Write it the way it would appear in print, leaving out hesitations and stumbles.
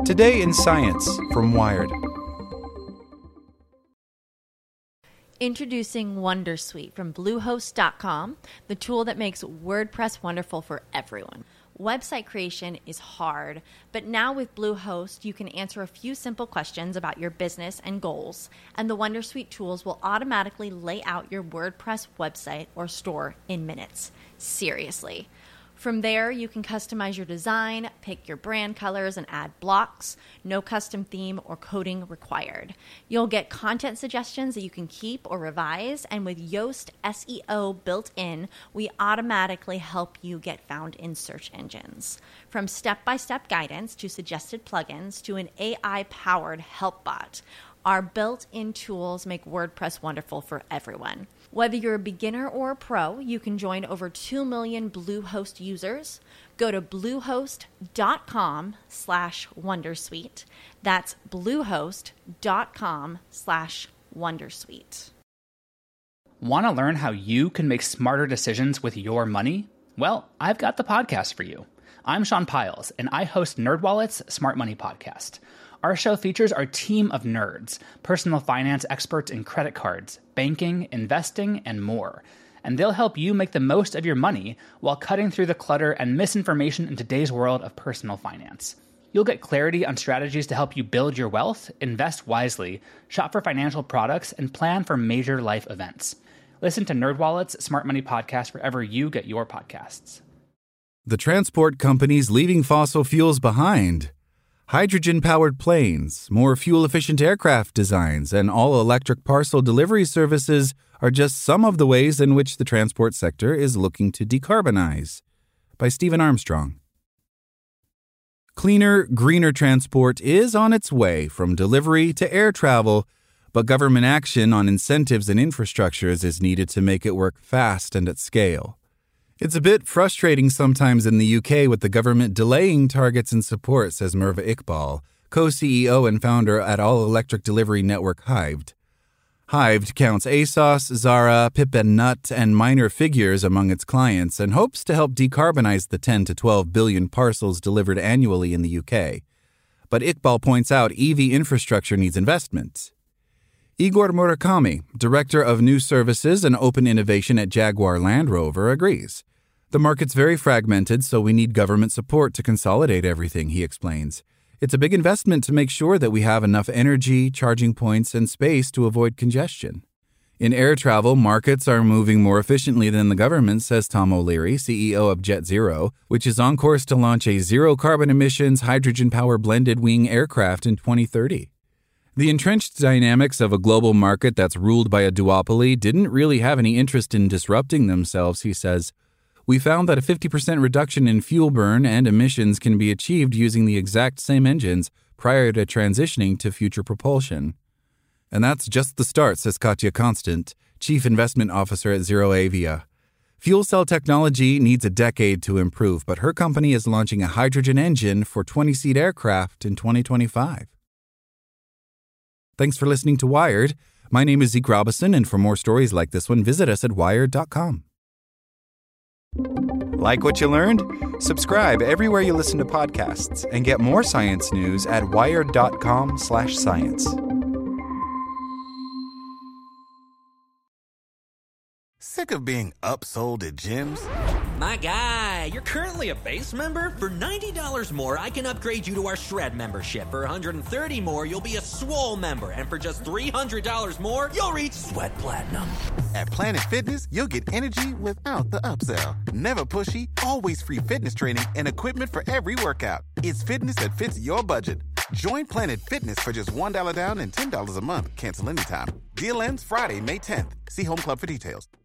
Today in Science from Wired. Introducing Wondersuite from Bluehost.com, the tool that makes WordPress wonderful for everyone. Website creation is hard, but now with Bluehost, you can answer a few simple questions about your business and goals, and the Wondersuite tools will automatically lay out your WordPress website or store in minutes. Seriously. From there, you can customize your design, pick your brand colors, and add blocks. No custom theme or coding required. You'll get content suggestions that you can keep or revise, and with Yoast SEO built in, we automatically help you get found in search engines. From step-by-step guidance to suggested plugins to an AI-powered help bot, our built-in tools make WordPress wonderful for everyone. Whether you're a beginner or a pro, you can join over 2 million Bluehost users. Go to bluehost.com/wondersuite. That's bluehost.com/wondersuite. Want to learn how you can make smarter decisions with your money? Well, I've got the podcast for you. I'm Sean Piles, and I host NerdWallet's Smart Money Podcast. Our show features our team of nerds, personal finance experts in credit cards, banking, investing, and more. And they'll help you make the most of your money while cutting through the clutter and misinformation in today's world of personal finance. You'll get clarity on strategies to help you build your wealth, invest wisely, shop for financial products, and plan for major life events. Listen to NerdWallet's Smart Money Podcast wherever you get your podcasts. The transport companies leaving fossil fuels behind. Hydrogen-powered planes, more fuel-efficient aircraft designs, and all-electric parcel delivery services are just some of the ways in which the transport sector is looking to decarbonize. By Stephen Armstrong. Cleaner, greener transport is on its way from delivery to air travel, but government action on incentives and infrastructures is needed to make it work fast and at scale. It's a bit frustrating sometimes in the UK with the government delaying targets and support, says Merva Iqbal, co-CEO and founder at all-electric delivery network Hived. Hived counts ASOS, Zara, Pip and Nut, and minor figures among its clients and hopes to help decarbonize the 10 to 12 billion parcels delivered annually in the UK. But Iqbal points out EV infrastructure needs investment. Igor Murakami, Director of New Services and Open Innovation at Jaguar Land Rover, agrees. The market's very fragmented, so we need government support to consolidate everything, he explains. It's a big investment to make sure that we have enough energy, charging points, and space to avoid congestion. In air travel, markets are moving more efficiently than the government, says Tom O'Leary, CEO of JetZero, which is on course to launch a zero-carbon emissions, hydrogen-powered blended wing aircraft in 2030. The entrenched dynamics of a global market that's ruled by a duopoly didn't really have any interest in disrupting themselves, he says. We found that a 50% reduction in fuel burn and emissions can be achieved using the exact same engines prior to transitioning to future propulsion. And that's just the start, says Katja Constant, Chief Investment Officer at ZeroAvia. Fuel cell technology needs a decade to improve, but her company is launching a hydrogen engine for 20-seat aircraft in 2025. Thanks for listening to Wired. My name is Zeke Robison, and for more stories like this one, visit us at wired.com. Like what you learned? Subscribe everywhere you listen to podcasts and get more science news at wired.com/science. Sick of being upsold at gyms? My guy, you're currently a base member? For $90 more, I can upgrade you to our Shred membership. For $130 more, you'll be a Swole member. And for just $300 more, you'll reach Sweat Platinum. At Planet Fitness, you'll get energy without the upsell. Never pushy, always free fitness training and equipment for every workout. It's fitness that fits your budget. Join Planet Fitness for just $1 down and $10 a month. Cancel anytime. Deal ends Friday, May 10th. See Home Club for details.